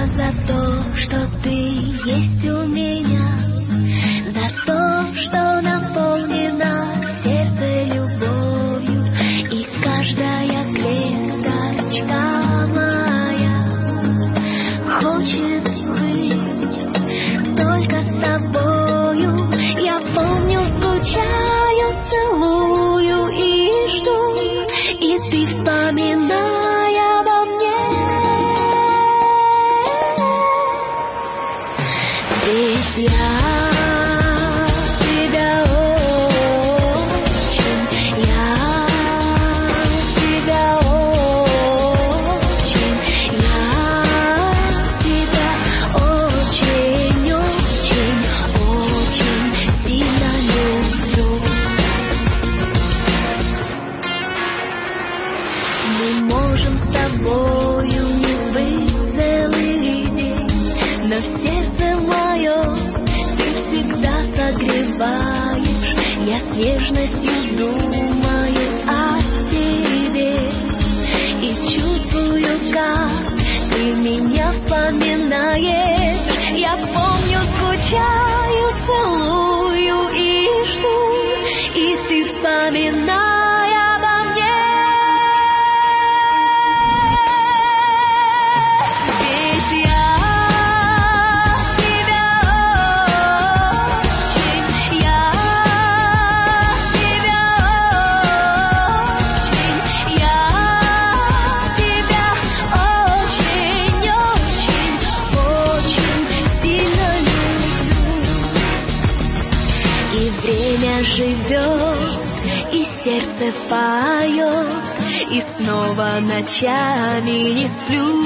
за то, что ты есть у меня, за то, что наполнена сердце любовью, и каждая клеточка моя хочет быть только с тобою. Я помню, скучаю, целую и жду, и ты вспоминай обо мне. Ведь я тебя очень, сильно люблю. Мы можем с тобою не быть целый день, но в сердце мое ты всегда согреваешь. Я с нежностью думаю о тебе и чувствую, как ты меня вспоминаешь. Я помню, скучаю, целую и жду, и ты вспоминай обо мне. Ведь я тебя очень, сильно люблю. И время живет, и сердце поет, и снова ночами не сплю.